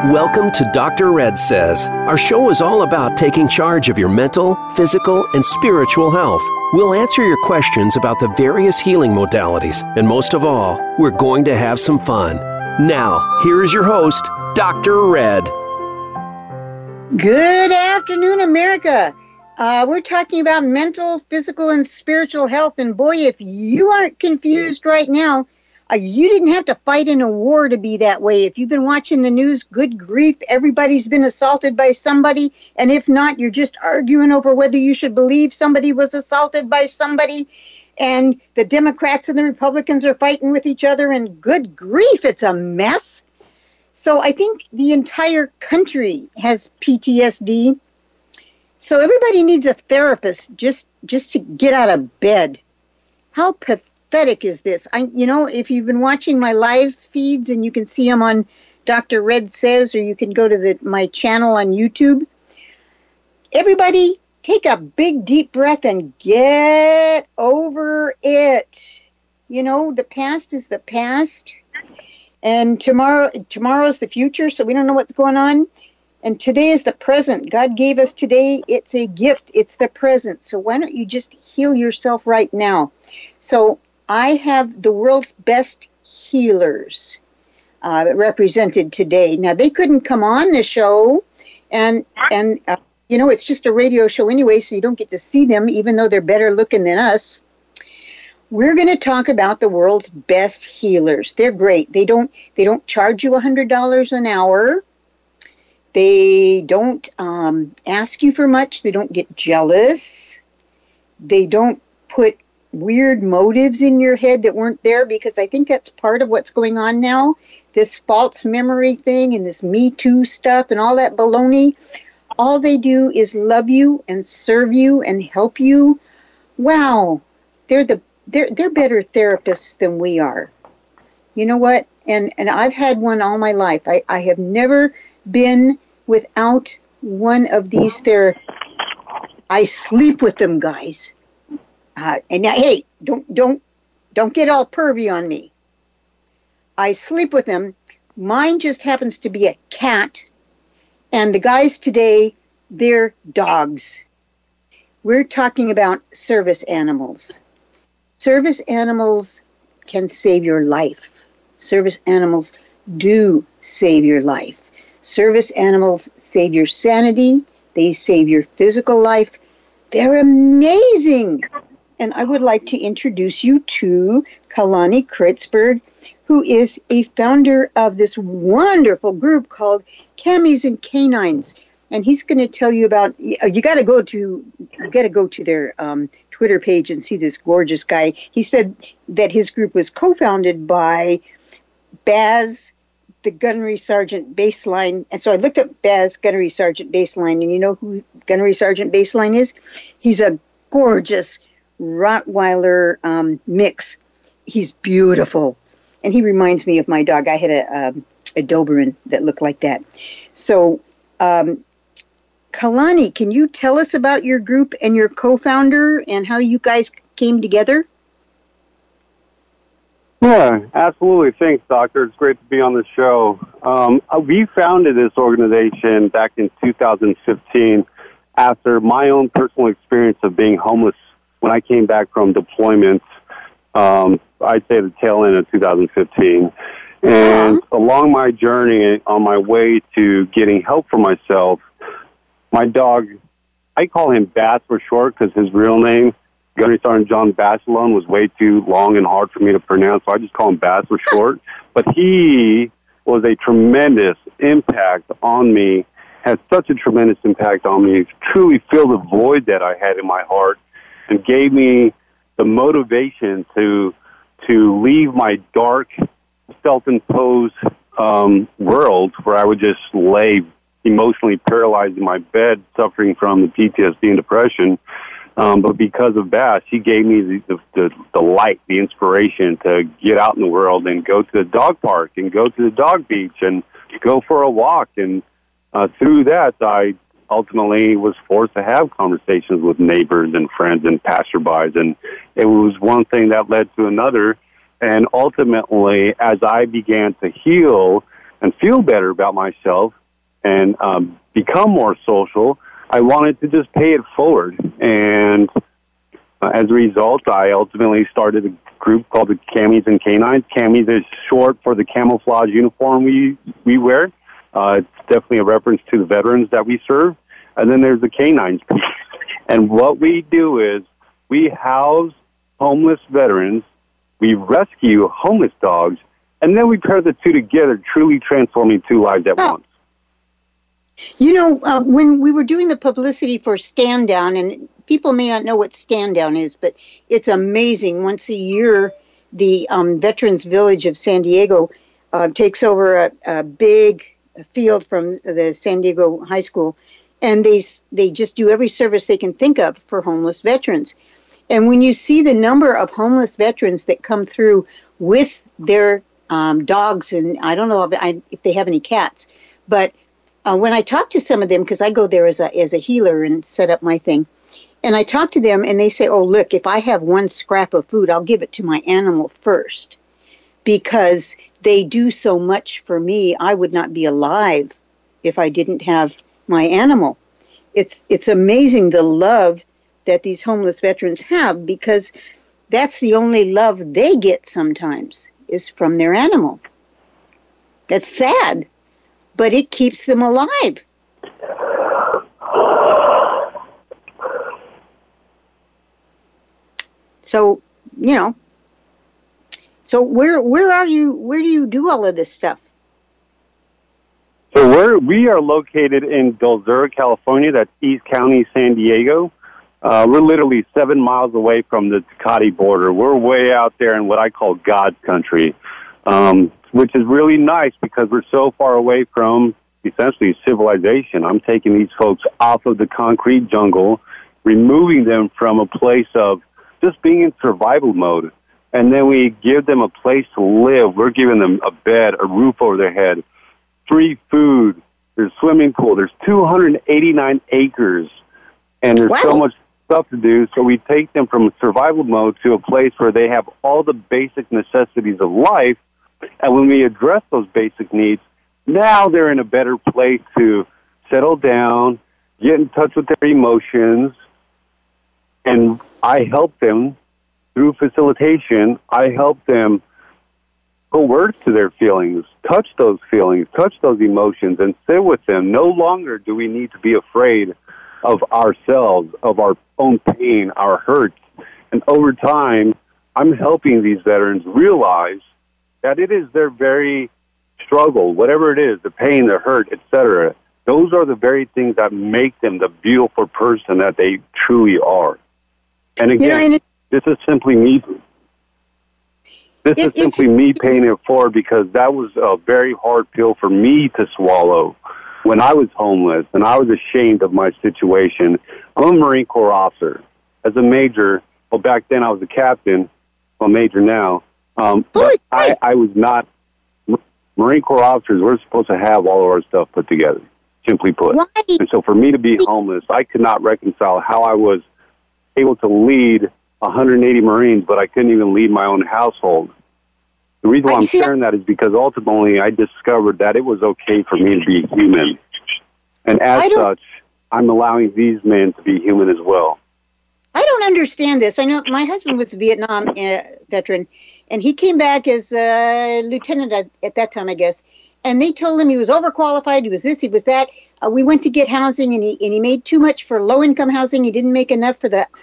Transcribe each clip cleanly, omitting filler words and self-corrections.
Welcome to Dr. Red Says. Our show is all about taking charge of your mental, physical, and spiritual health. We'll answer your questions about the various healing modalities, and most of all, we're going to have some fun. Now, here is your host, Dr. Red. Good afternoon, America. We're talking about mental, physical, and spiritual health, and boy, if you aren't confused right now, you didn't have to fight in a war to be that way. If you've been watching the news, good grief, everybody's been assaulted by somebody. And if not, you're just arguing over whether you should believe somebody was assaulted by somebody. And the Democrats and the Republicans are fighting with each other. And good grief, it's a mess. So I think the entire country has PTSD. So everybody needs a therapist just to get out of bed. How pathetic is this? If you've been watching my live feeds, and you can see them on Dr. Red Says, or you can go to my channel on YouTube. Everybody take a big deep breath and get over it. The past is the past, and tomorrow's the future, so we don't know what's going on. And today is the present. God gave us today. It's a gift. It's the present. So why don't you just heal yourself right now? So I have the world's best healers represented today. Now, they couldn't come on the show, and it's just a radio show anyway, so you don't get to see them, even though they're better looking than us. We're going to talk about the world's best healers. They're great. They don't charge you $100 an hour. They don't ask you for much. They don't get jealous. They don't put weird motives in your head that weren't there, because I think that's part of what's going on now. This false memory thing and this Me Too stuff and all that baloney. All they do is love you and serve you and help you. Wow, they're better therapists than we are. You know what? And I've had one all my life. I have never been without one of these therapists. I sleep with them, guys. And now, hey, don't get all pervy on me. I sleep with them. Mine just happens to be a cat, and the guys today, they're dogs. We're talking about service animals. Service animals can save your life. Service animals do save your life. Service animals save your sanity. They save your physical life. They're amazing. And I would like to introduce you to Kalani Kritzberg, who is a founder of this wonderful group called Camis and Canines. And he's going to tell you about, you got to go to their Twitter page and see this gorgeous guy. He said that his group was co-founded by Baz, the Gunnery Sergeant Baseline. And so I looked up Baz, Gunnery Sergeant Baseline, and you know who Gunnery Sergeant Baseline is? He's a gorgeous Rottweiler mix. He's beautiful. And he reminds me of my dog. I had a Doberman that looked like that. So, Kalani, can you tell us about your group and your co-founder and how you guys came together? Yeah, absolutely. Thanks, Doctor. It's great to be on the show. We founded this organization back in 2015 after my own personal experience of being homeless when I came back from deployment. I'd say the tail end of 2015. And along my journey, on my way to getting help for myself, my dog, I call him Bass for short because his real name, Gunnery Sergeant John Basilone, was way too long and hard for me to pronounce, so I just call him Bass for short. But he was a tremendous impact on me, had such a tremendous impact on me, truly filled the void that I had in my heart, and gave me the motivation to leave my dark, self-imposed world where I would just lay emotionally paralyzed in my bed, suffering from the PTSD and depression. But because of Bass, he gave me the light, the inspiration to get out in the world and go to the dog park and go to the dog beach and go for a walk. And through that, I ultimately was forced to have conversations with neighbors and friends and passerbys. And it was one thing that led to another. And ultimately, as I began to heal and feel better about myself and become more social, I wanted to just pay it forward. And as a result, I ultimately started a group called the Camis and Canines. Camis is short for the camouflage uniform we wear. It's definitely a reference to the veterans that we serve. And then there's the Canines piece. And what we do is we house homeless veterans, we rescue homeless dogs, and then we pair the two together, truly transforming two lives at once. You know, when we were doing the publicity for Stand Down, and people may not know what Stand Down is, but it's amazing. Once a year, the Veterans Village of San Diego takes over a big field from the San Diego High School, and they just do every service they can think of for homeless veterans. And when you see the number of homeless veterans that come through with their dogs, and I don't know if they have any cats, but when I talk to some of them, because I go there as a healer and set up my thing, and I talk to them and they say, oh, look, if I have one scrap of food, I'll give it to my animal first, because they do so much for me. I would not be alive if I didn't have my animal. It's amazing the love that these homeless veterans have, because that's the only love they get sometimes is from their animal. That's sad, but it keeps them alive. So, you know, so where are you? Where do you do all of this stuff? So we are located in Dulzura, California. That's East County, San Diego. We're literally 7 miles away from the Tecate border. We're way out there in what I call God's country, which is really nice because we're so far away from essentially civilization. I'm taking these folks off of the concrete jungle, removing them from a place of just being in survival mode. And then we give them a place to live. We're giving them a bed, a roof over their head, free food. There's a swimming pool. There's 289 acres. And there's so much stuff to do. So we take them from survival mode to a place where they have all the basic necessities of life. And when we address those basic needs, now they're in a better place to settle down, get in touch with their emotions. And I help them through facilitation. I help them put words to their feelings, touch those emotions, and sit with them. No longer do we need to be afraid of ourselves, of our own pain, our hurts. And over time, I'm helping these veterans realize that it is their very struggle, whatever it is, the pain, the hurt, etc. Those are the very things that make them the beautiful person that they truly are. And again, this is simply me. This is simply me paying it forward, because that was a very hard pill for me to swallow when I was homeless and I was ashamed of my situation. I'm a Marine Corps officer. As a major, well, back then I was a captain, well, major now. But I was not. Marine Corps officers, we're supposed to have all of our stuff put together, simply put. Why? And so for me to be homeless, I could not reconcile how I was able to lead 180 Marines, but I couldn't even lead my own household. The reason why I'm sharing that is because ultimately I discovered that it was okay for me to be human. And as such, I'm allowing these men to be human as well. I don't understand this. I know my husband was a Vietnam veteran, and he came back as a lieutenant at that time, I guess. And they told him he was overqualified, he was this, he was that. We went to get housing, and he made too much for low-income housing. He didn't make enough for the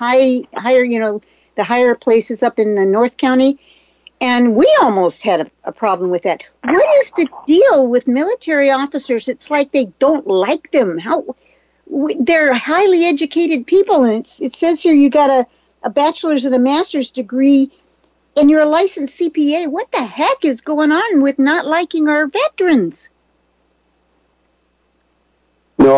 higher places up in the North County. And we almost had a problem with that. What is the deal with military officers? It's like they don't like them. They're highly educated people, and it says here you got a bachelor's and a master's degree, and you're a licensed CPA. What the heck is going on with not liking our veterans? No,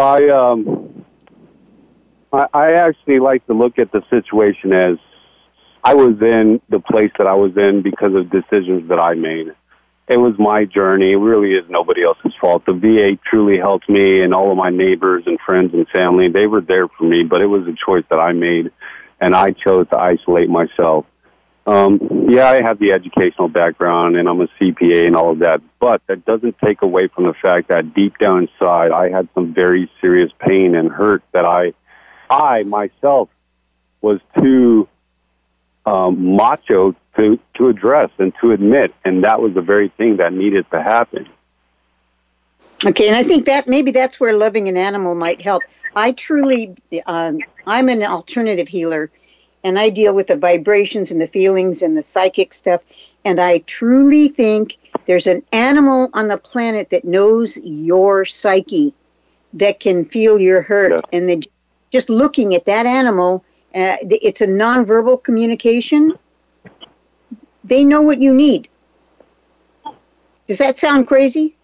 I actually like to look at the situation as I was in the place that I was in because of decisions that I made. It was my journey. It really is nobody else's fault. The VA truly helped me, and all of my neighbors and friends and family, they were there for me, but it was a choice that I made, and I chose to isolate myself. Yeah, I have the educational background, and I'm a CPA and all of that, but that doesn't take away from the fact that deep down inside, I had some very serious pain and hurt that I myself was too macho to address and to admit, and that was the very thing that needed to happen. Okay, and I think that maybe that's where loving an animal might help. I truly, I'm an alternative healer, and I deal with the vibrations and the feelings and the psychic stuff, and I truly think there's an animal on the planet that knows your psyche, that can feel your hurt, yeah. And then just looking at that animal, it's a nonverbal communication. They know what you need. Does that sound crazy?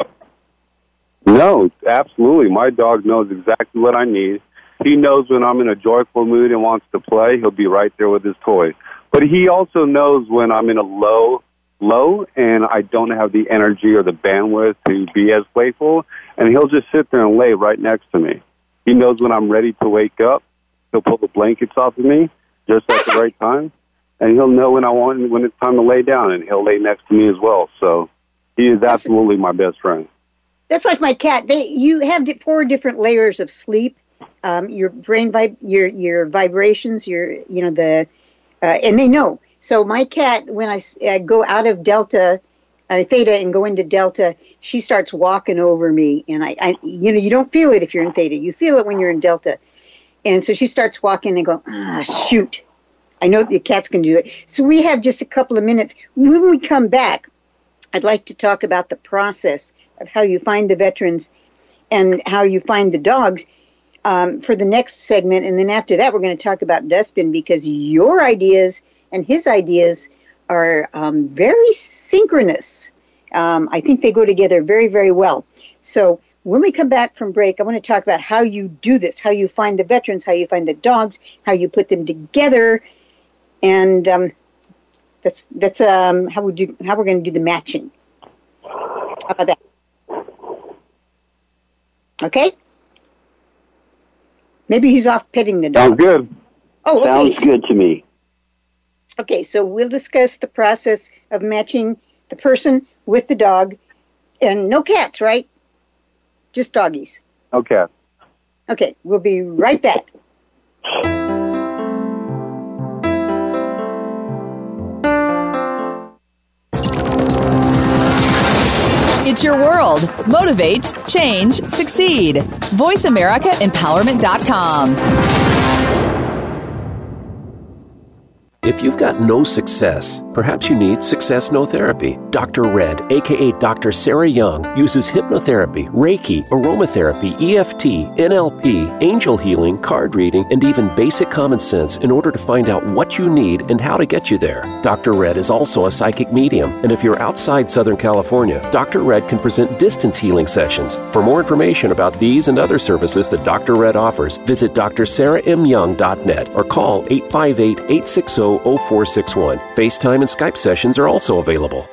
No, absolutely. My dog knows exactly what I need. He knows when I'm in a joyful mood and wants to play, he'll be right there with his toy. But he also knows when I'm in a low, and I don't have the energy or the bandwidth to be as playful, and he'll just sit there and lay right next to me. He knows when I'm ready to wake up. He'll pull the blankets off of me just at the right time, and he'll know when it's time to lay down, and he'll lay next to me as well. So he is absolutely my best friend. That's like my cat. You have 4 different layers of sleep. Your brain your vibrations, and they know. So my cat, when I go out of theta and go into delta, she starts walking over me, and I you don't feel it if you're in theta. You feel it when you're in delta. And so she starts walking and go, shoot. I know the cats can do it. So we have just a couple of minutes. When we come back, I'd like to talk about the process of how you find the veterans and how you find the dogs for the next segment. And then after that, we're going to talk about Dustin, because your ideas and his ideas are very synchronous. I think they go together very, very well. So when we come back from break, I want to talk about how you do this, how you find the veterans, how you find the dogs, how you put them together, and that's how we're going to do the matching. How about that? Okay. Maybe he's off petting the dog. Sounds good. Oh, okay. Sounds good to me. Okay, so we'll discuss the process of matching the person with the dog, and no cats, right? Just doggies. No cats. Okay, we'll be right back. It's your world. Motivate, change, succeed. VoiceAmericaEmpowerment.com. If you've got no success, perhaps you need Success No Therapy. Dr. Red, a.k.a. Dr. Sarah Young, uses hypnotherapy, Reiki, aromatherapy, EFT, NLP, angel healing, card reading, and even basic common sense in order to find out what you need and how to get you there. Dr. Red is also a psychic medium, and if you're outside Southern California, Dr. Red can present distance healing sessions. For more information about these and other services that Dr. Red offers, visit drsarahmyoung.net or call 858-860-0461. FaceTime and Skype sessions are also available.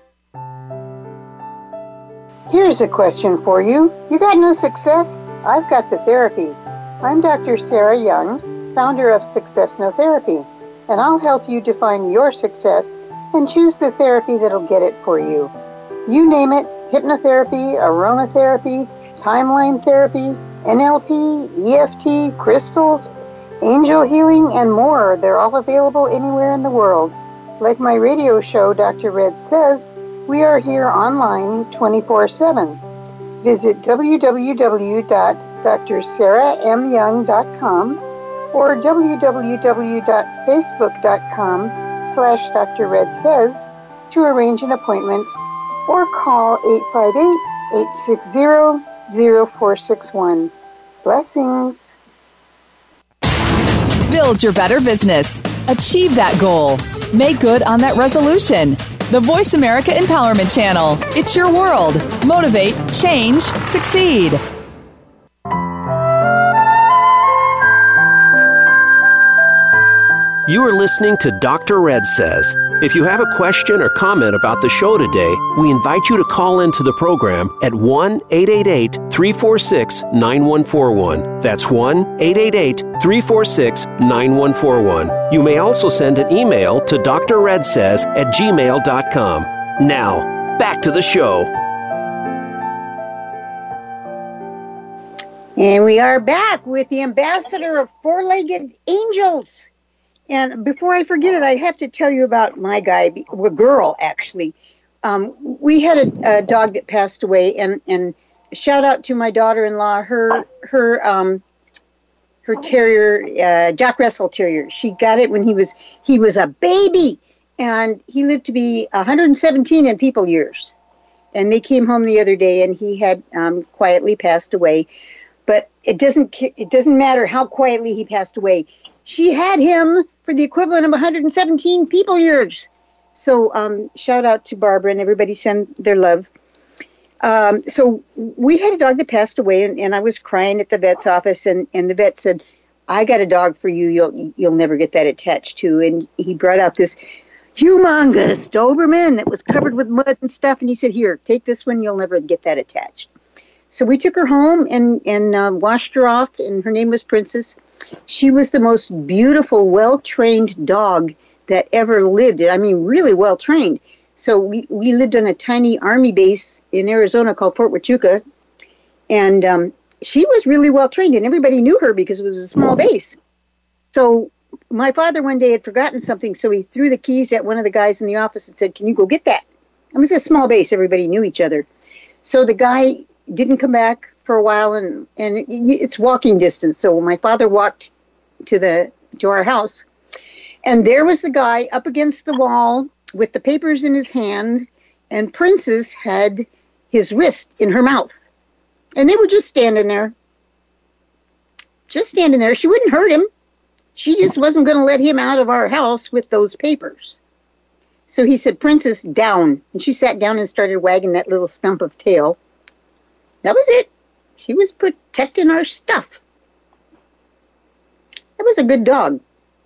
Here's a question for you. You got no success? I've got the therapy. I'm Dr. Sarah Young, founder of Success No Therapy, and I'll help you define your success and choose the therapy that'll get it for you. You name it: hypnotherapy, aromatherapy, timeline therapy, NLP, EFT, crystals, angel healing, and more. They're all available anywhere in the world. Like my radio show, Dr. Red Says, we are here online 24/7. Visit www.drsarahmyoung.com or www.facebook.com/Dr. Red Says to arrange an appointment, or call 858-860-0461. Blessings. Build your better business. Achieve that goal. Make good on that resolution. The Voice America Empowerment Channel. It's your world. Motivate, change, succeed. You are listening to Dr. Red Says. If you have a question or comment about the show today, we invite you to call into the program at 1-888-346-9141. That's 1-888-346-9141. You may also send an email to drredsays@gmail.com. Now, back to the show. And we are back with the ambassador of Four-Legged Angels. And before I forget it, I have to tell you about my guy, a girl, actually. We had a dog that passed away, and shout out to my daughter-in-law, her terrier, Jack Russell Terrier. She got it when he was a baby, and he lived to be 117 in people years. And they came home the other day, and he had quietly passed away. But it doesn't matter how quietly he passed away. She had him for the equivalent of 117 people years. So shout out to Barbara, and everybody send their love. So we had a dog that passed away, and I was crying at the vet's office, and the vet said, I got a dog for you you'll never get that attached to. And he brought out this humongous Doberman that was covered with mud and stuff, and he said, here, take this one, you'll never get that attached. So we took her home and washed her off, and her name was Princess. She was the most beautiful, well-trained dog that ever lived. I mean, really well-trained. So we lived on a tiny Army base in Arizona called Fort Huachuca, and she was really well-trained, and everybody knew her because it was a small base. So my father one day had forgotten something, so he threw the keys at one of the guys in the office and said, can you go get that? It was a small base. Everybody knew each other. So the guy didn't come back for a while, and it's walking distance. So my father walked to our house, and there was the guy up against the wall with the papers in his hand, and Princess had his wrist in her mouth. And they were just standing there. She wouldn't hurt him. She just wasn't going to let him out of our house with those papers. So he said, Princess, down. And she sat down and started wagging that little stump of tail. That was it. She was protecting our stuff. That was a good dog.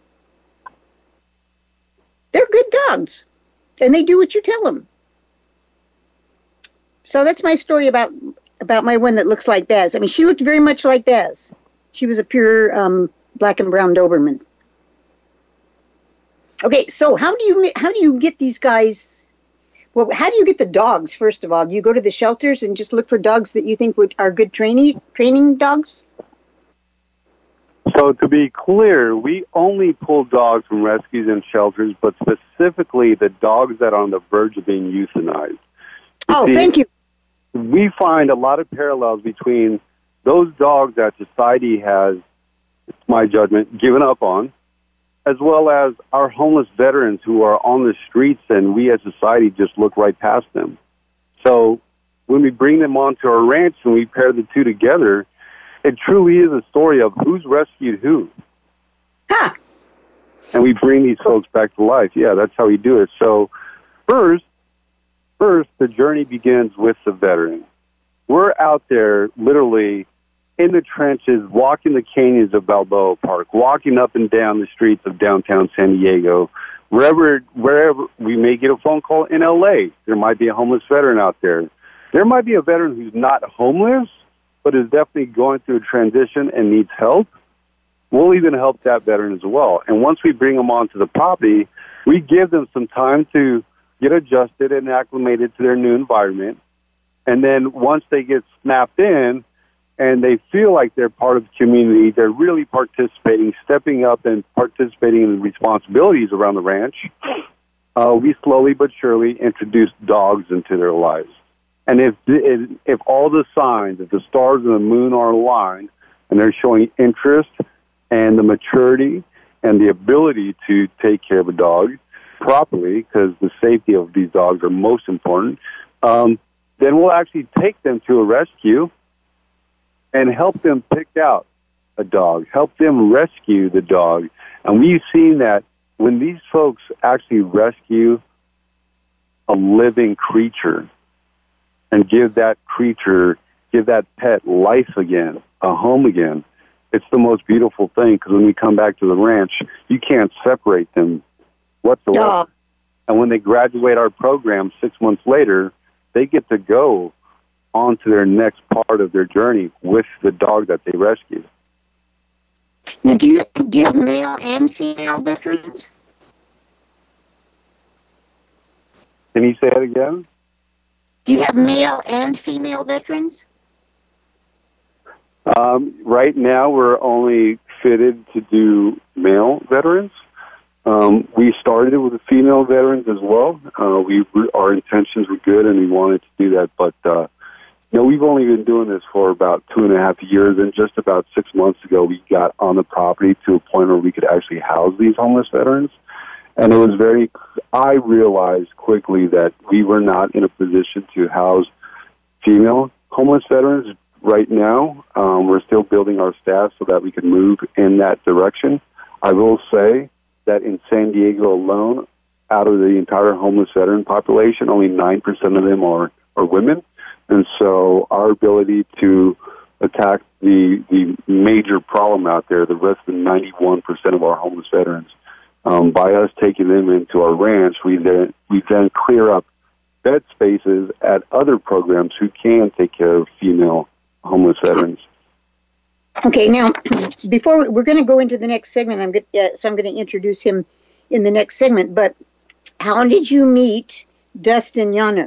They're good dogs, and they do what you tell them. So that's my story about my one that looks like Baz. I mean, she looked very much like Baz. She was a pure black and brown Doberman. Okay, so how do you get these guys? Well, how do you get the dogs, first of all? Do you go to the shelters and just look for dogs that you think are good training dogs? So to be clear, we only pull dogs from rescues and shelters, but specifically the dogs that are on the verge of being euthanized. Thank you. We find a lot of parallels between those dogs that society has, it's my judgment, given up on, as well as our homeless veterans who are on the streets, and we as society just look right past them. So when we bring them onto our ranch and we pair the two together, it truly is a story of who's rescued who. Huh. And we bring these folks back to life. Yeah, that's how we do it. So first, the journey begins with the veteran. We're out there literally in the trenches, walking the canyons of Balboa Park, walking up and down the streets of downtown San Diego, wherever we may get a phone call in L.A. There might be a homeless veteran out there. There might be a veteran who's not homeless, but is definitely going through a transition and needs help. We'll even help that veteran as well. And once we bring them onto the property, we give them some time to get adjusted and acclimated to their new environment. And then once they get snapped in and they feel like they're part of the community, they're really participating, stepping up and participating in the responsibilities around the ranch, we slowly but surely introduce dogs into their lives. And if all the signs, if the stars and the moon are aligned, and they're showing interest and the maturity and the ability to take care of a dog properly, because the safety of these dogs are most important, then we'll actually take them to a rescue and help them pick out a dog, help them rescue the dog. And we've seen that when these folks actually rescue a living creature and give that pet life again, a home again, it's the most beautiful thing, because when we come back to the ranch, you can't separate them whatsoever. Oh. And when they graduate our program 6 months later, they get to go on to their next part of their journey with the dog that they rescued. Now, do you have male and female veterans? Can you say that again? Do you have male and female veterans? Right now, we're only fitted to do male veterans. We started with the female veterans as well. Our intentions were good, and we wanted to do that. But no, we've only been doing this for about 2.5 years, and just about 6 months ago, we got on the property to a point where we could actually house these homeless veterans. And it was I realized quickly that we were not in a position to house female homeless veterans right now. We're still building our staff so that we can move in that direction. I will say that in San Diego alone, out of the entire homeless veteran population, only 9% of them are women. And so our ability to attack the major problem out there, the rest of the 91% of our homeless veterans, by us taking them into our ranch, we then clear up bed spaces at other programs who can take care of female homeless veterans. Okay, now, before we're going to go into the next segment, I'm going to introduce him in the next segment, but how did you meet Dustin Yanuth?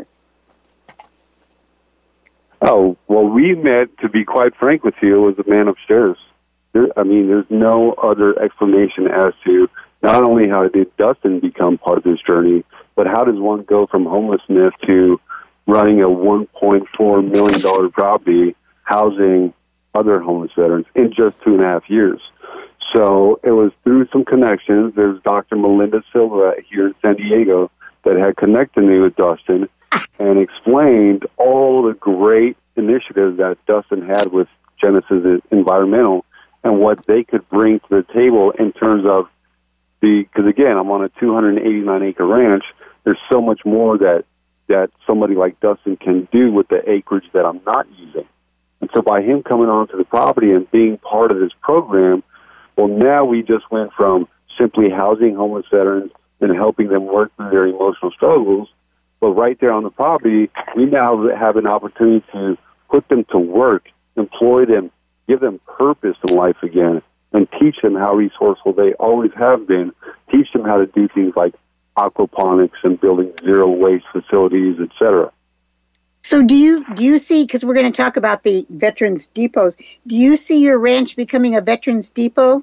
Oh, well, we met, to be quite frank with you, was the man upstairs. There's no other explanation as to not only how did Dustin become part of this journey, but how does one go from homelessness to running a $1.4 million property housing other homeless veterans in just 2.5 years. So it was through some connections. There's Dr. Melinda Silva here in San Diego that had connected me with Dustin and explained all the great initiatives that Dustin had with Genesis Environmental and what they could bring to the table in terms of because again, I'm on a 289-acre ranch. There's so much more that somebody like Dustin can do with the acreage that I'm not using. And so by him coming onto the property and being part of this program, well, now we just went from simply housing homeless veterans and helping them work through their emotional struggles, but right there on the property, we now have an opportunity to put them to work, employ them, give them purpose in life again, and teach them how resourceful they always have been, teach them how to do things like aquaponics and building zero-waste facilities, etc. So do you see, because we're going to talk about the Veterans Depots, do you see your ranch becoming a Veterans Depot?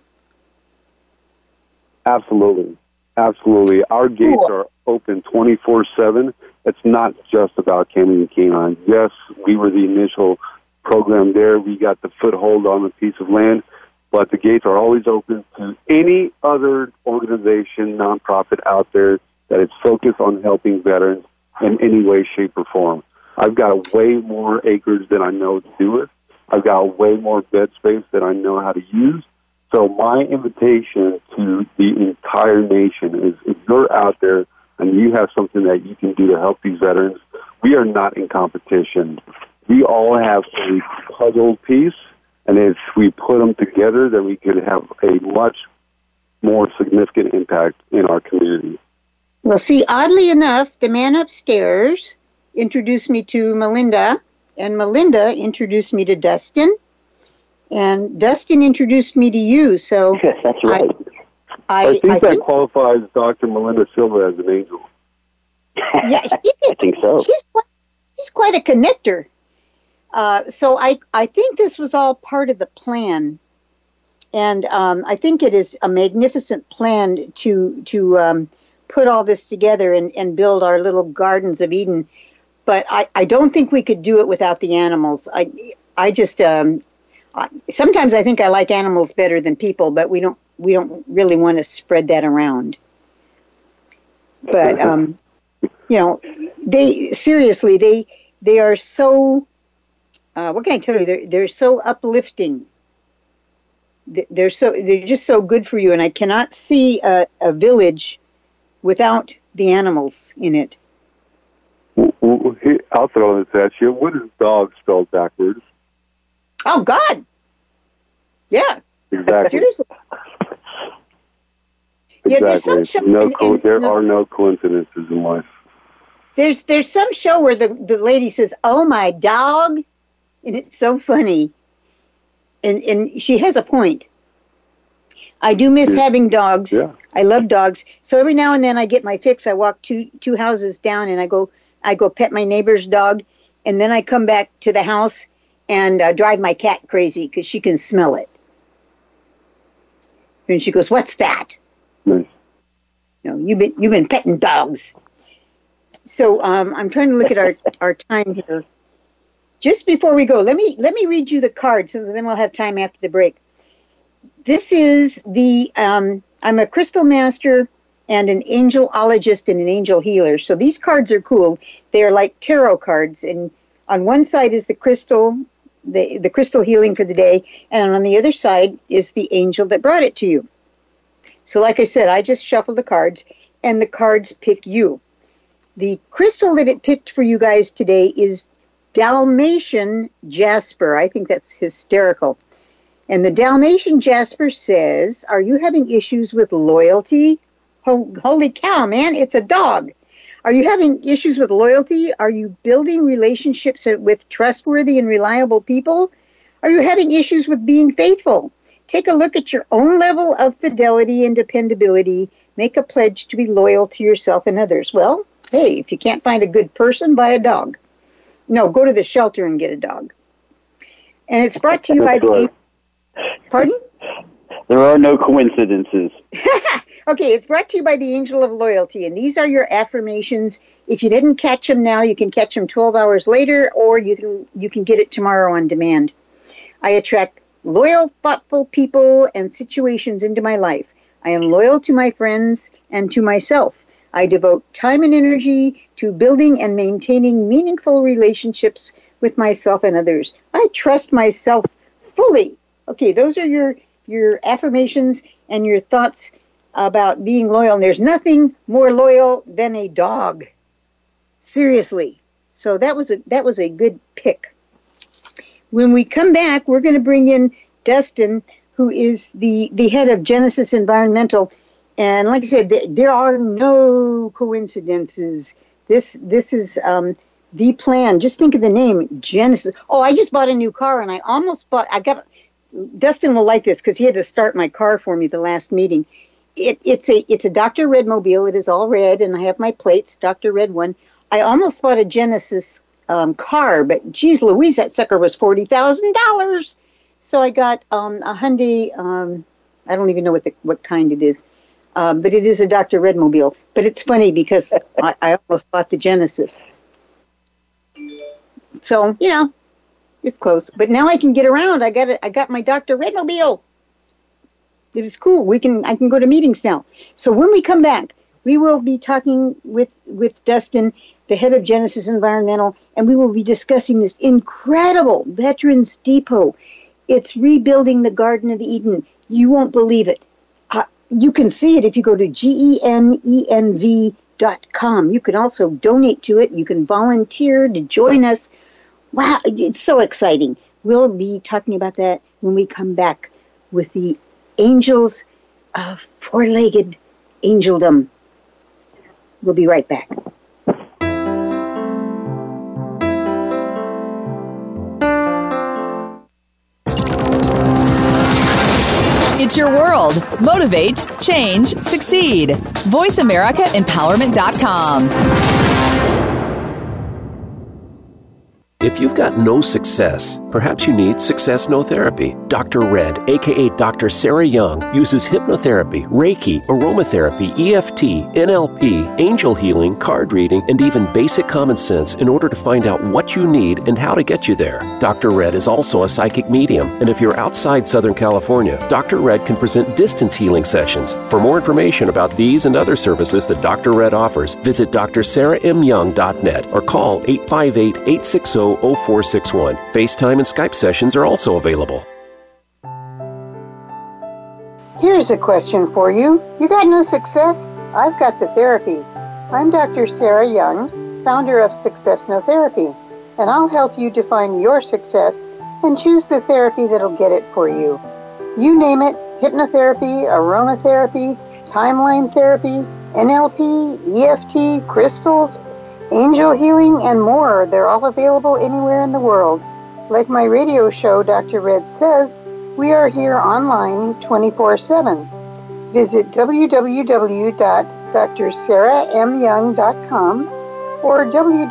Absolutely. Absolutely. Our gates are open 24/7. It's not just about Canyon Canine. Yes, we were the initial program there. We got the foothold on a piece of land, but the gates are always open to any other organization, nonprofit out there that is focused on helping veterans in any way, shape, or form. I've got way more acres than I know to do it. I've got way more bed space than I know how to use. So my invitation to the entire nation is if you're out there and you have something that you can do to help these veterans, we are not in competition. We all have a puzzle piece, and if we put them together, then we could have a much more significant impact in our community. Well, see, oddly enough, the man upstairs introduced me to Melinda, and Melinda introduced me to Dustin, and Dustin introduced me to you. So yes, that's right. I think that qualifies Dr. Melinda Silva as an angel. Yeah, I think so. She's quite a connector. So I think this was all part of the plan, and I think it is a magnificent plan to put all this together and build our little gardens of Eden. But I don't think we could do it without the animals. I just sometimes I think I like animals better than people, but we don't really want to spread that around. But they are so. What can I tell you? They're so uplifting. They're just so good for you, and I cannot see a village without the animals in it. Well, I'll throw this at you. What is dog spelled backwards? Oh, God. Yeah. Exactly. Seriously. Yeah, there's some show, there are no coincidences in life. There's some show where the lady says, "Oh, my dog," and it's so funny. And she has a point. I do miss having dogs. Yeah. I love dogs. So every now and then I get my fix. I walk two houses down and I go pet my neighbor's dog, and then I come back to the house and drive my cat crazy because she can smell it. And she goes, "What's that?" Nice. You've been petting dogs. So I'm trying to look at our time here. Just before we go, let me read you the card, so then we'll have time after the break. This is I'm a crystal master and an angelologist and an angel healer. So these cards are cool. They are like tarot cards, and on one side is the crystal, the crystal healing for the day, and on the other side is the angel that brought it to you. So like I said, I just shuffle the cards, and the cards pick you. The crystal that it picked for you guys today is Dalmatian jasper. I think that's hysterical. And the Dalmatian jasper says, "Are you having issues with loyalty?" Holy cow, man, it's a dog. Are you having issues with loyalty? Are you building relationships with trustworthy and reliable people? Are you having issues with being faithful? Take a look at your own level of fidelity and dependability. Make a pledge to be loyal to yourself and others. Well, hey, if you can't find a good person, buy a dog. No, go to the shelter and get a dog. And it's brought to you by the... Pardon? There are no coincidences. Okay, it's brought to you by the Angel of Loyalty, and these are your affirmations. If you didn't catch them now, you can catch them 12 hours later, or you can get it tomorrow on demand. I attract loyal, thoughtful people and situations into my life. I am loyal to my friends and to myself. I devote time and energy to building and maintaining meaningful relationships with myself and others. I trust myself fully. Okay, those are your affirmations and your thoughts about being loyal. And there's nothing more loyal than a dog. Seriously. So that was a good pick. When we come back, we're going to bring in Dustin, who is the head of Genesis Environmental. And like I said, there are no coincidences. This is the plan. Just think of the name, Genesis. Oh, I just bought a new car, and Dustin will like this because he had to start my car for me the last meeting. It's a Dr. Red mobile. It is all red, and I have my plates, Dr. Red 1. I almost bought a Genesis car, but geez Louise, that sucker was $40,000. So I got a Hyundai, I don't even know what kind it is, but it is a Dr. Red mobile. But it's funny because I almost bought the Genesis. So, it's close. But now I can get around. I got my Dr. Red mobile. It is cool. I can go to meetings now. So when we come back, we will be talking with Dustin, the head of Genesis Environmental, and we will be discussing this incredible Veterans Depot. It's rebuilding the Garden of Eden. You won't believe it. You can see it if you go to GENENV.com. You can also donate to it. You can volunteer to join us. Wow, it's so exciting. We'll be talking about that when we come back with the angels of four-legged angeldom. We'll be right back. It's your world. Motivate, change, succeed. VoiceAmericaEmpowerment.com. If you've got no success, perhaps you need Success No Therapy. Dr. Red, a.k.a. Dr. Sarah Young, uses hypnotherapy, Reiki, aromatherapy, EFT, NLP, angel healing, card reading, and even basic common sense in order to find out what you need and how to get you there. Dr. Red is also a psychic medium, and if you're outside Southern California, Dr. Red can present distance healing sessions. For more information about these and other services that Dr. Red offers, visit drsarahmyoung.net or call 858-860-0461. FaceTime and Skype sessions are also available. Here's a question for you. You got no success? I've got the therapy. I'm Dr. Sarah Young, founder of Success No Therapy, and I'll help you define your success and choose the therapy that'll get it for you. You name it, hypnotherapy, aromatherapy, timeline therapy, NLP, EFT, crystals, angel healing, and more. They're all available anywhere in the world. Like my radio show, Dr. Red Says, we are here online 24/7. Visit www.drsarahmyoung.com or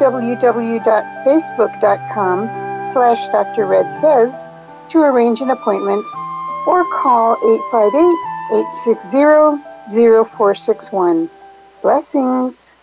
www.facebook.com/Dr. Red Says to arrange an appointment, or call 858-860-0461. Blessings.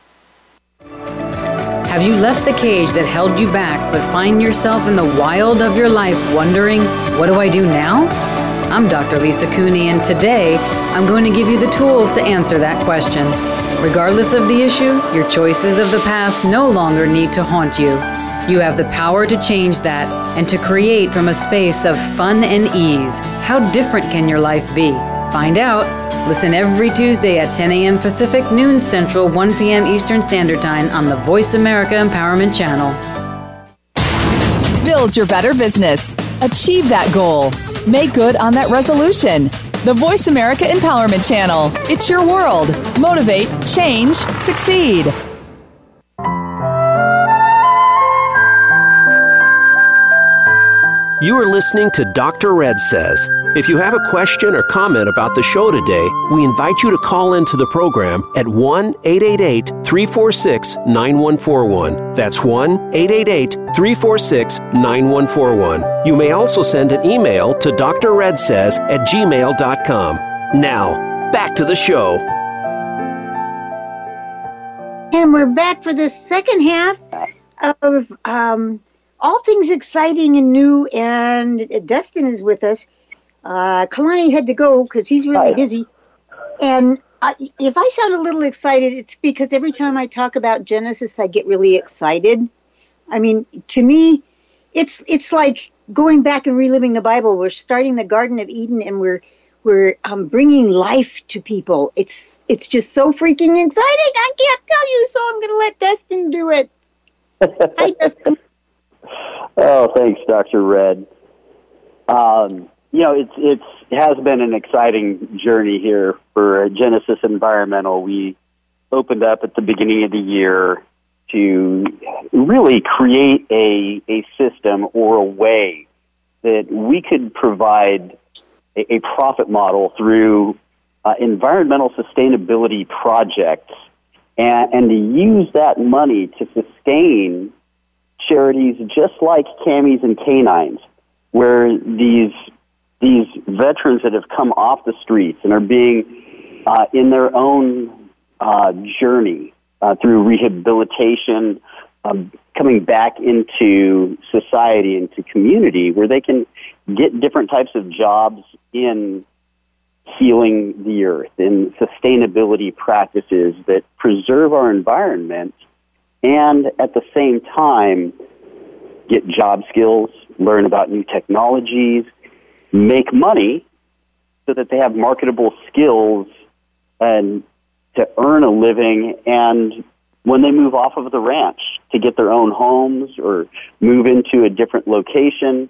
Have you left the cage that held you back but find yourself in the wild of your life wondering, what do I do now? I'm Dr. Lisa Cooney, and today I'm going to give you the tools to answer that question. Regardless of the issue, your choices of the past no longer need to haunt you. You have the power to change that and to create from a space of fun and ease. How different can your life be? Find out. Listen every Tuesday at 10 a.m. Pacific, noon Central, 1 p.m. Eastern Standard Time on the Voice America Empowerment Channel. Build your better business. Achieve that goal. Make good on that resolution. The Voice America Empowerment Channel. It's your world. Motivate, change, succeed. You are listening to Dr. Red Says. If you have a question or comment about the show today, we invite you to call into the program at 1-888-346-9141. That's 1-888-346-9141. You may also send an email to drredsays@gmail.com. Now, back to the show. And we're back for the second half of all things exciting and new, and Dustin is with us. Kalani had to go because he's really busy. And if I sound a little excited, it's because every time I talk about Genesis, I get really excited. I mean, to me, it's like going back and reliving the Bible. We're starting the Garden of Eden, and we're bringing life to people. It's just so freaking exciting. I can't tell you, so I'm going to let Dustin do it. Hi, Dustin. Oh, thanks, Dr. Red. It has been an exciting journey here for Genesis Environmental. We opened up at the beginning of the year to really create a system or a way that we could provide a profit model through environmental sustainability projects and to use that money to sustain charities just like Camis and Canines, where these veterans that have come off the streets and are being in their own journey through rehabilitation, coming back into society, into community, where they can get different types of jobs in healing the earth, in sustainability practices that preserve our environment, and at the same time get job skills, learn about new technologies, make money so that they have marketable skills and to earn a living, and when they move off of the ranch to get their own homes or move into a different location,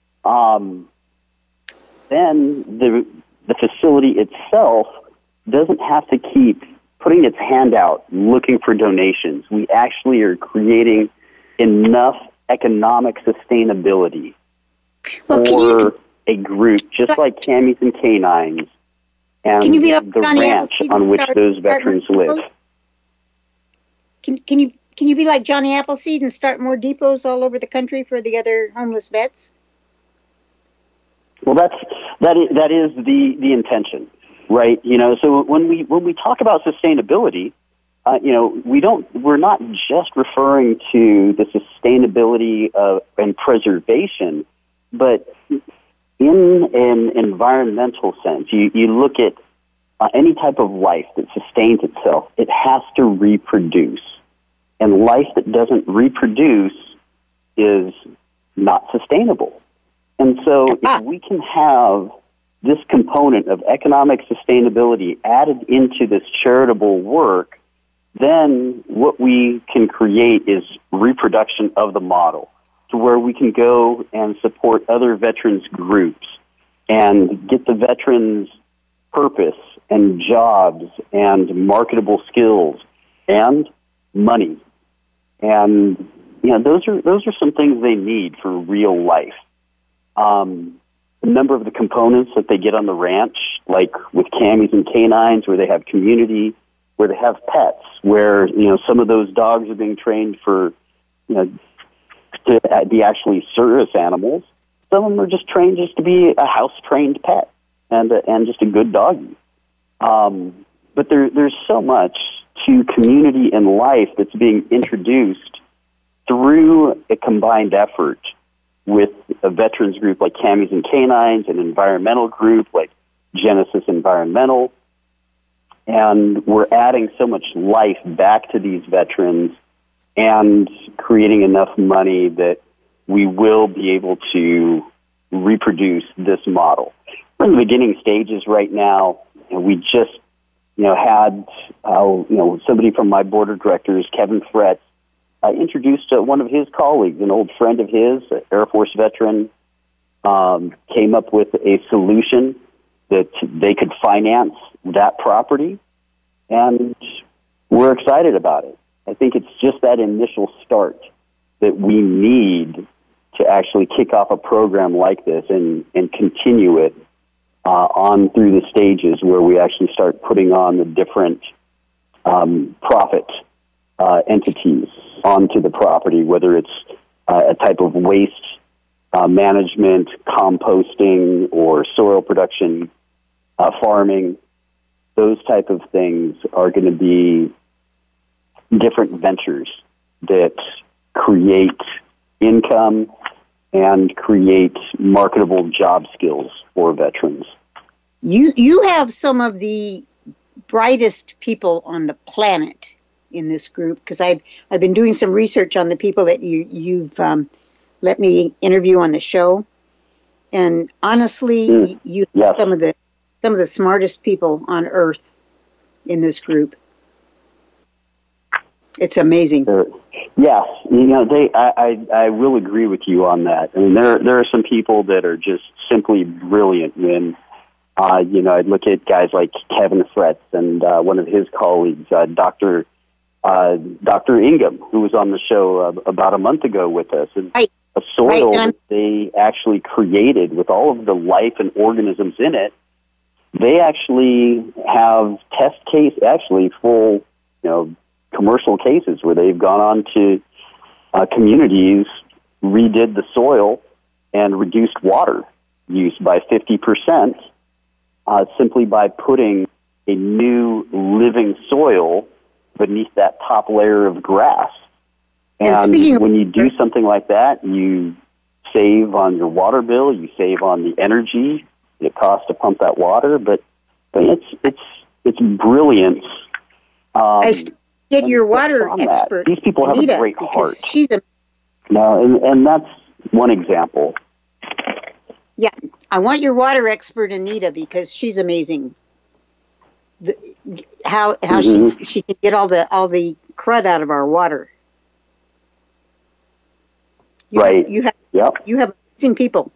then the facility itself doesn't have to keep putting its hand out looking for donations. We actually are creating enough economic sustainability for a group just like Camis and Canines and the ranch on which those veterans live. Can you be like Johnny Appleseed and start more depots all over the country for the other homeless vets? Well, that is the intention, right? So when we talk about sustainability, we're not just referring to the sustainability and preservation, but in an environmental sense, you look at any type of life that sustains itself, it has to reproduce. And life that doesn't reproduce is not sustainable. And so if we can have this component of economic sustainability added into this charitable work, then what we can create is reproduction of the model, to where we can go and support other veterans groups and get the veterans purpose and jobs and marketable skills and money. And, those are some things they need for real life. A number of the components that they get on the ranch, like with Camis and Canines, where they have community, where they have pets, where, some of those dogs are being trained for, to be actually service animals. Some of them are just trained just to be a house-trained pet and just a good doggy. But there's so much to community and life that's being introduced through a combined effort with a veterans group like Camis and Canines, an environmental group like Genesis Environmental. And we're adding so much life back to these veterans and creating enough money that we will be able to reproduce this model. We're in the beginning stages right now, and we just, had, somebody from my board of directors, Kevin Fretz, introduced one of his colleagues, an old friend of his, an Air Force veteran, came up with a solution that they could finance that property, and we're excited about it. I think it's just that initial start that we need to actually kick off a program like this and continue it on through the stages where we actually start putting on the different profit entities onto the property, whether it's a type of waste management, composting, or soil production, farming. Those type of things are going to be different ventures that create income and create marketable job skills for veterans. You have some of the brightest people on the planet in this group, because I've been doing some research on the people that you've let me interview on the show, and honestly, you have some of the smartest people on earth in this group. It's amazing. Yes, I will agree with you on that. I mean, there are some people that are just simply brilliant. And I'd look at guys like Kevin Fretz and one of his colleagues, Dr. Ingham, who was on the show about a month ago with us. And a soil that they actually created with all of the life and organisms in it, they actually have test case, actually full, commercial cases where they've gone on to communities, redid the soil, and reduced water use by 50% simply by putting a new living soil beneath that top layer of grass. And when you do something like that, you save on your water bill, you save on the energy it costs to pump that water, but it's brilliance. Get your water expert. These people have a great heart. She's and that's one example. Yeah, I want your water expert, Anita, because she's amazing. How she can get all the crud out of our water. You have amazing people.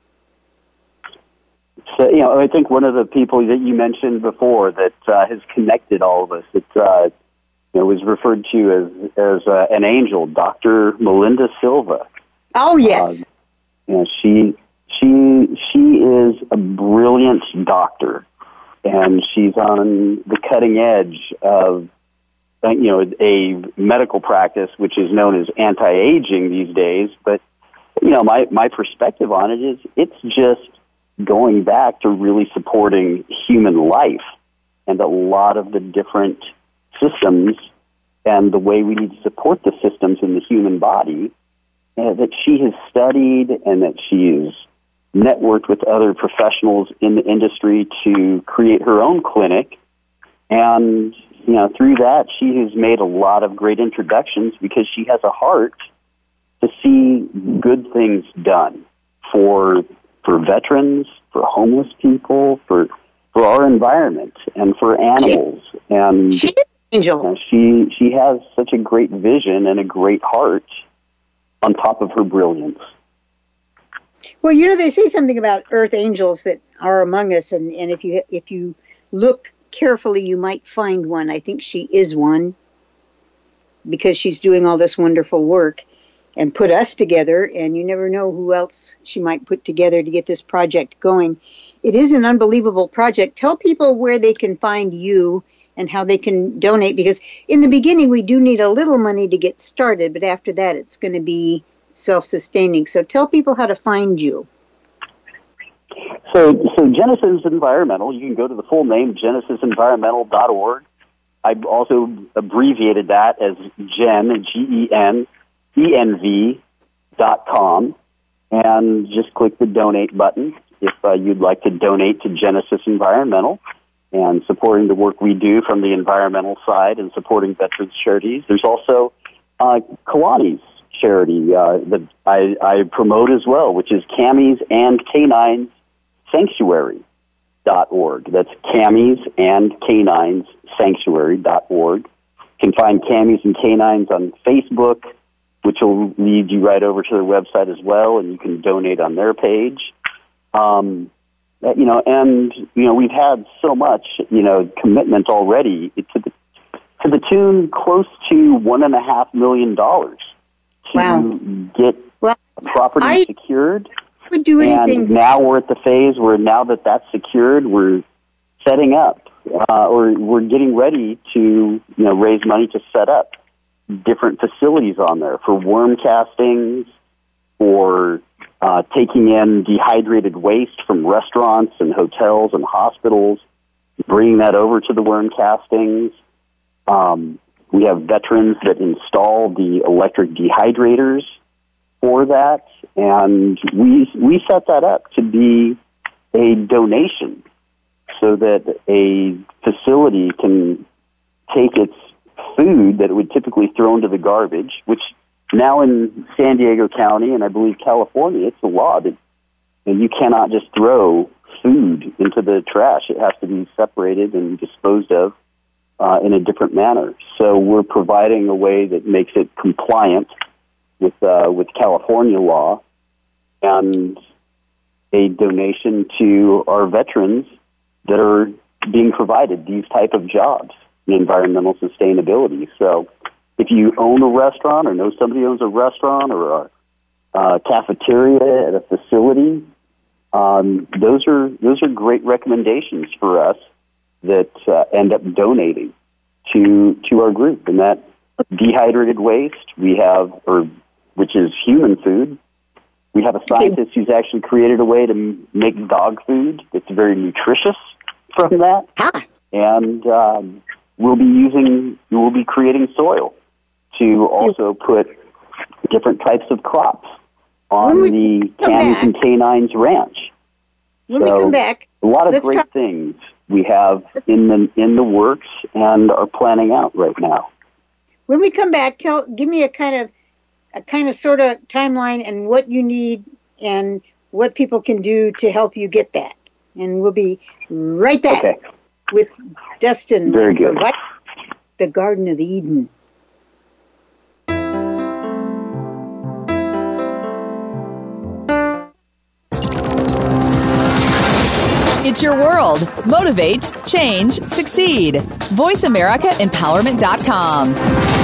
So, I think one of the people that you mentioned before that has connected all of us, was referred to as an angel, Dr. Melinda Silva. Oh, yes. She is a brilliant doctor, and she's on the cutting edge of, a medical practice which is known as anti-aging these days. But, my perspective on it is it's just going back to really supporting human life and a lot of the different systems and the way we need to support the systems in the human body that she has studied and that she has networked with other professionals in the industry to create her own clinic. And, through that, she has made a lot of great introductions because she has a heart to see good things done for veterans, for homeless people, for our environment, and for animals. And Angel. She has such a great vision and a great heart on top of her brilliance. Well, they say something about earth angels that are among us, and if you look carefully, you might find one. I think she is one, because she's doing all this wonderful work and put us together, and you never know who else she might put together to get this project going. It is an unbelievable project. Tell people where they can find you and how they can donate, because in the beginning we do need a little money to get started, but after that it's going to be self-sustaining. So tell people how to find you. So Genesis Environmental, you can go to the full name, genesisenvironmental.org. I've also abbreviated that as GEN, GENENV.com, and just click the donate button if you'd like to donate to Genesis Environmental and supporting the work we do from the environmental side and supporting veterans charities. There's also Kalani's charity that I promote as well, which is Camis and Canines Sanctuary.org. That's Camis and Canines Sanctuary.org. You can find Camis and Canines on Facebook, which will lead you right over to their website as well, and you can donate on their page. We've had so much, commitment already to the tune close to $1.5 million to get property secured. Would do anything. And now we're at the phase where now that that's secured, we're setting up, or we're getting ready to, raise money to set up different facilities on there for worm castings, for taking in dehydrated waste from restaurants and hotels and hospitals, bringing that over to the worm castings. We have veterans that install the electric dehydrators for that, and we set that up to be a donation so that a facility can take its food that it would typically throw into the garbage, which now in San Diego County, and I believe California, it's a law that you cannot just throw food into the trash. It has to be separated and disposed of in a different manner. So we're providing a way that makes it compliant with California law, and a donation to our veterans that are being provided these type of jobs in environmental sustainability. So if you own a restaurant or know somebody owns a restaurant or a cafeteria at a facility, those are great recommendations for us that end up donating to our group. And that dehydrated waste we have, which is human food. We have a scientist who's actually created a way to make dog food that's very nutritious from that. And we'll be creating soil to also put different types of crops on the Camis and Canines Ranch. When we come back, a lot of great things we have in the works and are planning out right now. When we come back, give me a kind of sort of timeline and what you need and what people can do to help you get that. And we'll be right back with Dustin. Very good. The Garden of Eden. It's your world. Motivate, change, succeed. VoiceAmericaEmpowerment.com.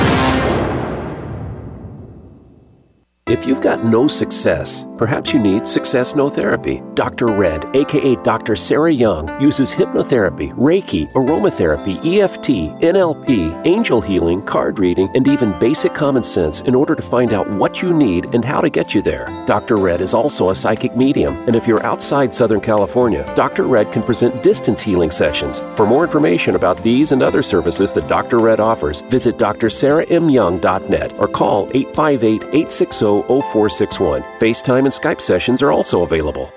If you've got no success, perhaps you need Success No Therapy. Dr. Red, a.k.a. Dr. Sarah Young, uses hypnotherapy, Reiki, aromatherapy, EFT, NLP, angel healing, card reading, and even basic common sense in order to find out what you need and how to get you there. Dr. Red is also a psychic medium, and if you're outside Southern California, Dr. Red can present distance healing sessions. For more information about these and other services that Dr. Red offers, visit drsarahmyoung.net or call 858-860-0461. FaceTime and Skype sessions are also available.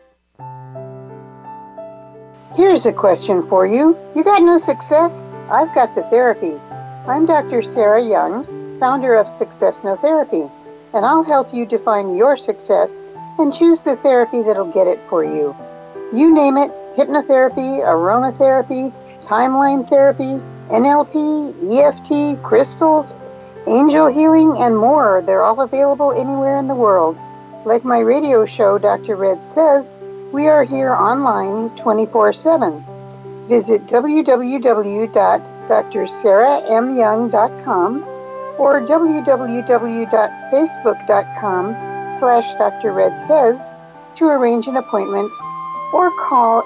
Here's a question for you. You got no success? I've got the therapy. I'm Dr. Sarah Young, founder of Success No Therapy, and I'll help you define your success and choose the therapy that'll get it for you. You name it: hypnotherapy, aromatherapy, timeline therapy, NLP, EFT, crystals, angel healing, and more. They're all available anywhere in the world. Like my radio show, Dr. Red Says, we are here online 24/7. Visit www.drsarahmyoung.com or www.facebook.com/Dr. Red Says to arrange an appointment or call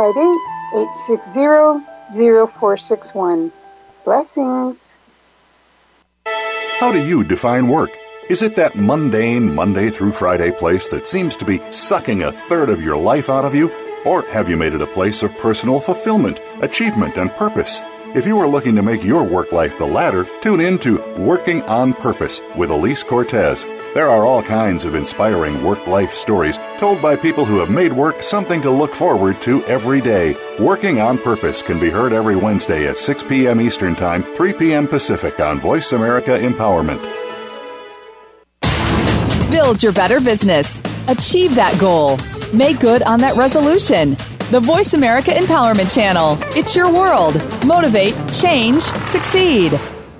858-860-0461. Blessings. How do you define work? Is it that mundane Monday through Friday place that seems to be sucking a third of your life out of you? Or have you made it a place of personal fulfillment, achievement, and purpose? If you are looking to make your work life the latter, tune in to Working on Purpose with Elise Cortez. There are all kinds of inspiring work-life stories told by people who have made work something to look forward to every day. Working on Purpose can be heard every Wednesday at 6 p.m. Eastern Time, 3 p.m. Pacific on Voice America Empowerment. Build your better business. Achieve that goal. Make good on that resolution. The Voice America Empowerment Channel. It's your world. Motivate, change, succeed.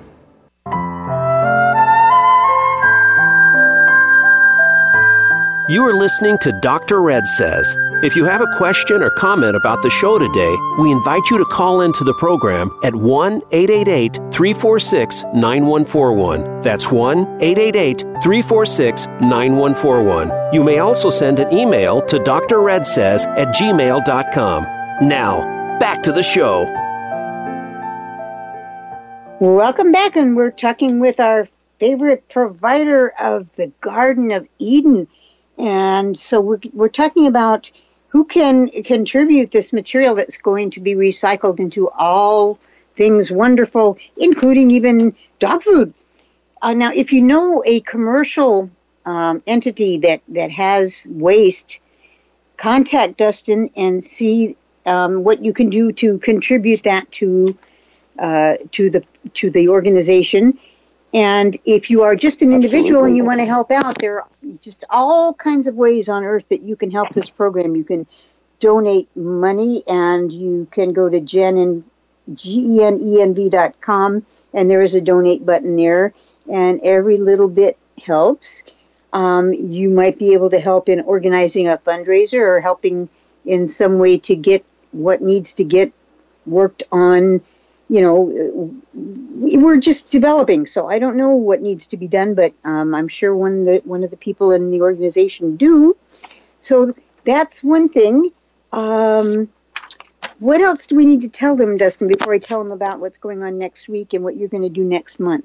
You are listening to Dr. Red Says. If you have a question or comment about the show today, we invite you to call into the program at 1-888-346-9141. That's 1-888-346-9141. You may also send an email to drredsays@gmail.com. Now, back to the show. Welcome back, and we're talking with our favorite provider of the Garden of Eden. And so we're talking about who can contribute this material that's going to be recycled into all things wonderful, including even dog food. Now, if you know a commercial entity that has waste, contact Dustin and see what you can do to contribute that to the organization. And if you are just an individual and you want to help out, there are just all kinds of ways on earth that you can help this program. You can donate money, and you can go to genenv.com, and there is a donate button there, and every little bit helps. You might be able to help in organizing a fundraiser or helping in some way to get what needs to get worked on. You know, we're just developing, so I don't know what needs to be done, but I'm sure one of the people in the organization do. So that's one thing. What else do we need to tell them, Dustin, before I tell them about what's going on next week and what you're going to do next month?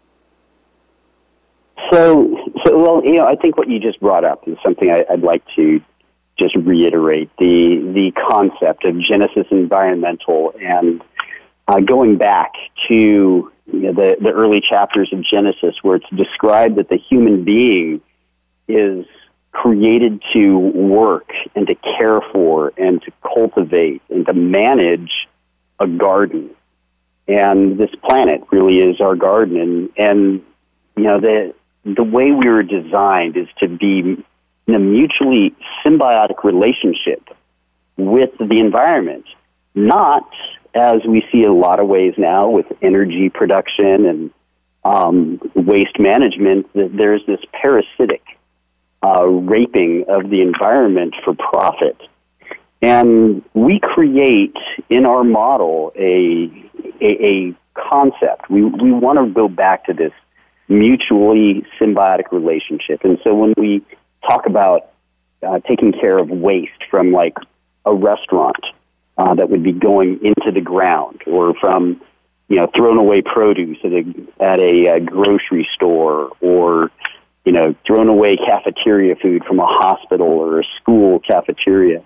So well, you know, I think what you just brought up is something I'd like to just reiterate, the concept of Genesis Environmental, and going back to the early chapters of Genesis, where it's described that the human being is created to work and to care for and to cultivate and to manage a garden. And this planet really is our garden. And you know, the way we were designed is to be in a mutually symbiotic relationship with the environment, not as we see a lot of ways now with energy production and waste management, there's this parasitic raping of the environment for profit. And we create in our model a concept. We want to go back to this mutually symbiotic relationship. And so when we talk about taking care of waste from like a restaurant, that would be going into the ground, or from, you know, thrown away produce at a grocery store, or, you know, thrown away cafeteria food from a hospital or a school cafeteria.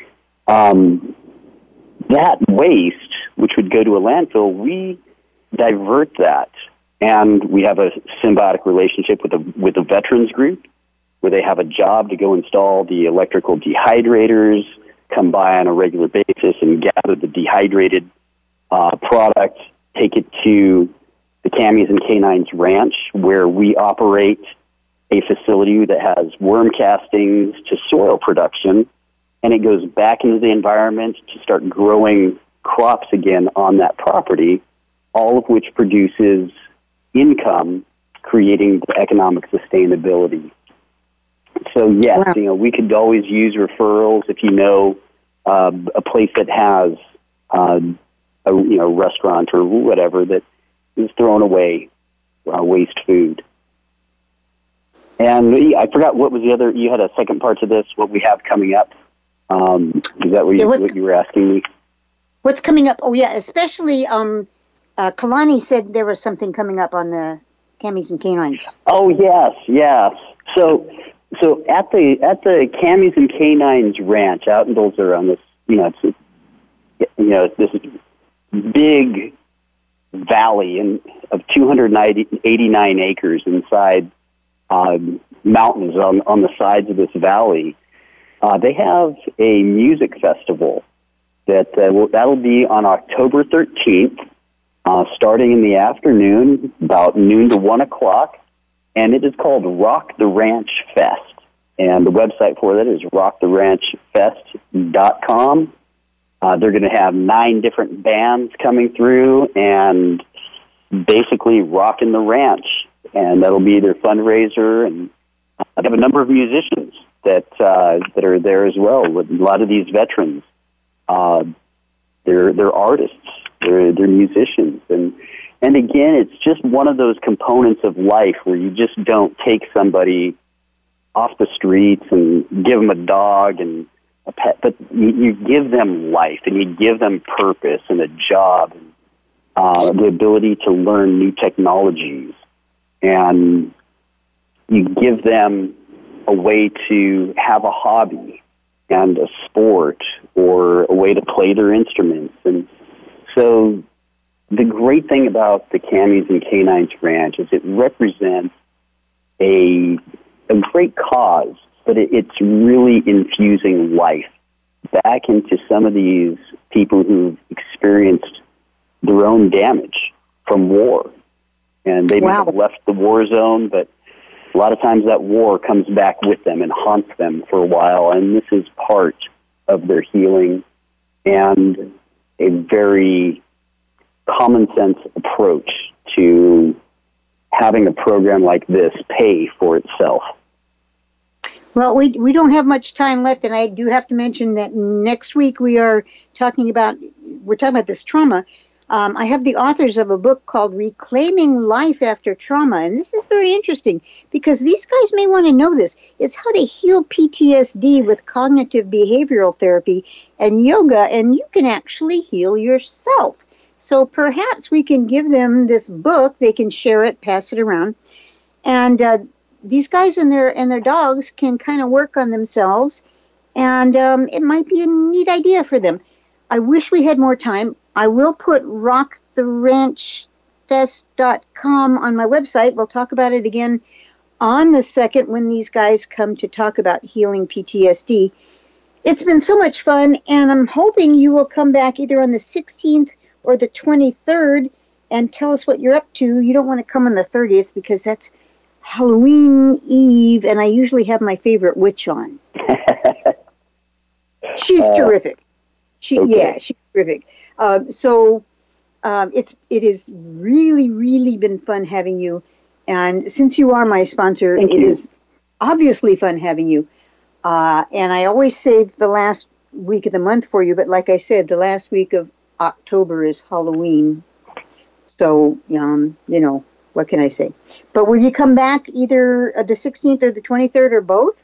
That waste, which would go to a landfill, we divert that, and we have a symbiotic relationship with a veterans group, where they have a job to go install the electrical dehydrators, come by on a regular basis and gather the dehydrated product, take it to the Camis and Canines Ranch, where we operate a facility that has worm castings to soil production, and it goes back into the environment to start growing crops again on that property, all of which produces income, creating the economic sustainability. So yes, Wow. we could always use referrals if you know a place that has a restaurant or whatever that is throwing away waste food. And I forgot what was the other. You had a second part to this. What we have coming up? Is that what you were asking me? What's coming up? Oh yeah, especially Kalani said there was something coming up on the Camis and Canines. Oh yes. So at the Camis and Canines Ranch out in Dulce on this, this big valley of 289 acres inside mountains on the sides of this valley. They have a music festival that'll be on October 13th, starting in the afternoon, about noon to 1 o'clock, and it is called Rock the Ranch Fest. And the website for that is rocktheranchfest.com. They're going to have 9 different bands coming through and basically rocking the ranch. And that'll be their fundraiser. And they have a number of musicians that are there as well. With a lot of these veterans, they're artists, they're musicians, and again, it's just one of those components of life where you just don't take somebody off the streets and give them a dog and a pet, but you give them life and you give them purpose and a job, and the ability to learn new technologies, and you give them a way to have a hobby and a sport or a way to play their instruments. And so the great thing about the Camis and Canines Ranch is it represents a great cause, but it's really infusing life back into some of these people who've experienced their own damage from war. And they may have left the war zone, but a lot of times that war comes back with them and haunts them for a while, and this is part of their healing and a very common sense approach to having a program like this pay for itself. Well, we don't have much time left, and I do have to mention that next week we're talking about this trauma. I have the authors of a book called Reclaiming Life After Trauma, and this is very interesting because these guys may want to know this. It's how to heal PTSD with cognitive behavioral therapy and yoga, and you can actually heal yourself. So perhaps we can give them this book, they can share it, pass it around, and these guys and their dogs can kind of work on themselves, and it might be a neat idea for them. I wish we had more time. I will put rocktheranchfest.com on my website. We'll talk about it again on the 2nd when these guys come to talk about healing PTSD. It's been so much fun, and I'm hoping you will come back either on the 16th or the 23rd and tell us what you're up to. You don't want to come on the 30th because that's Halloween Eve, and I usually have my favorite witch on. She's terrific. She's terrific. It has really, really been fun having you. And since you are my sponsor, it is obviously fun having you. And I always save the last week of the month for you. But like I said, the last week of October is Halloween. So, what can I say? But will you come back either the 16th or the 23rd or both?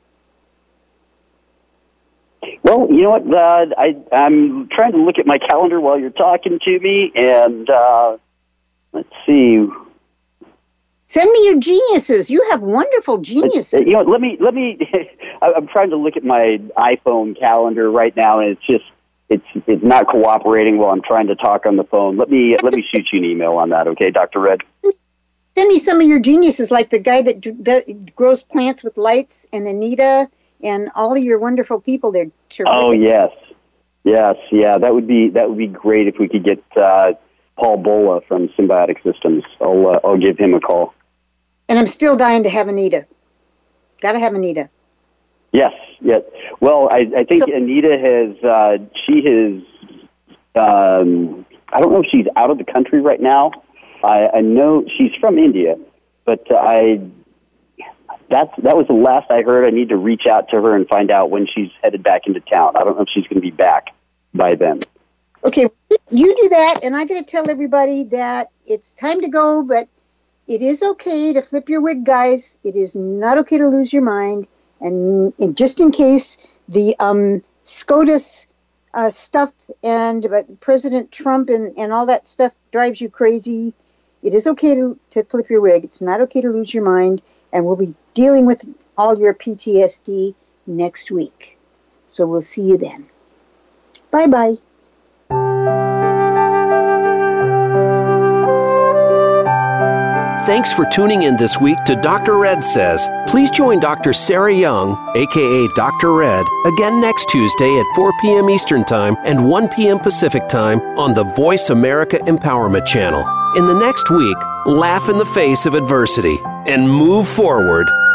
Well, you know what? I'm trying to look at my calendar while you're talking to me, and let's see. Send me your geniuses. You have wonderful geniuses. Let me. I'm trying to look at my iPhone calendar right now, and it's not cooperating while I'm trying to talk on the phone. Let me shoot you an email on that, okay, Dr. Red? Send me some of your geniuses, like the guy that grows plants with lights, and Anita. And all of your wonderful people, they're terrific. Oh, yes. Yeah, that would be great if we could get Paul Bola from Symbiotic Systems. I'll give him a call. And I'm still dying to have Anita. Got to have Anita. Yes. Well, I think Anita has, I don't know if she's out of the country right now. I know she's from India, but that was the last I heard. I need to reach out to her and find out when she's headed back into town. I don't know if she's going to be back by then. Okay, you do that, and I got to tell everybody that it's time to go, but it is okay to flip your wig, guys. It is not okay to lose your mind. And just in case the SCOTUS stuff and President Trump and all that stuff drives you crazy, it is okay to flip your wig. It's not okay to lose your mind. And we'll be dealing with all your PTSD next week. So we'll see you then. Bye-bye. Thanks for tuning in this week to Dr. Red Says. Please join Dr. Sarah Young, a.k.a. Dr. Red, again next Tuesday at 4 p.m. Eastern Time and 1 p.m. Pacific Time on the Voice America Empowerment Channel. In the next week, laugh in the face of adversity and move forward.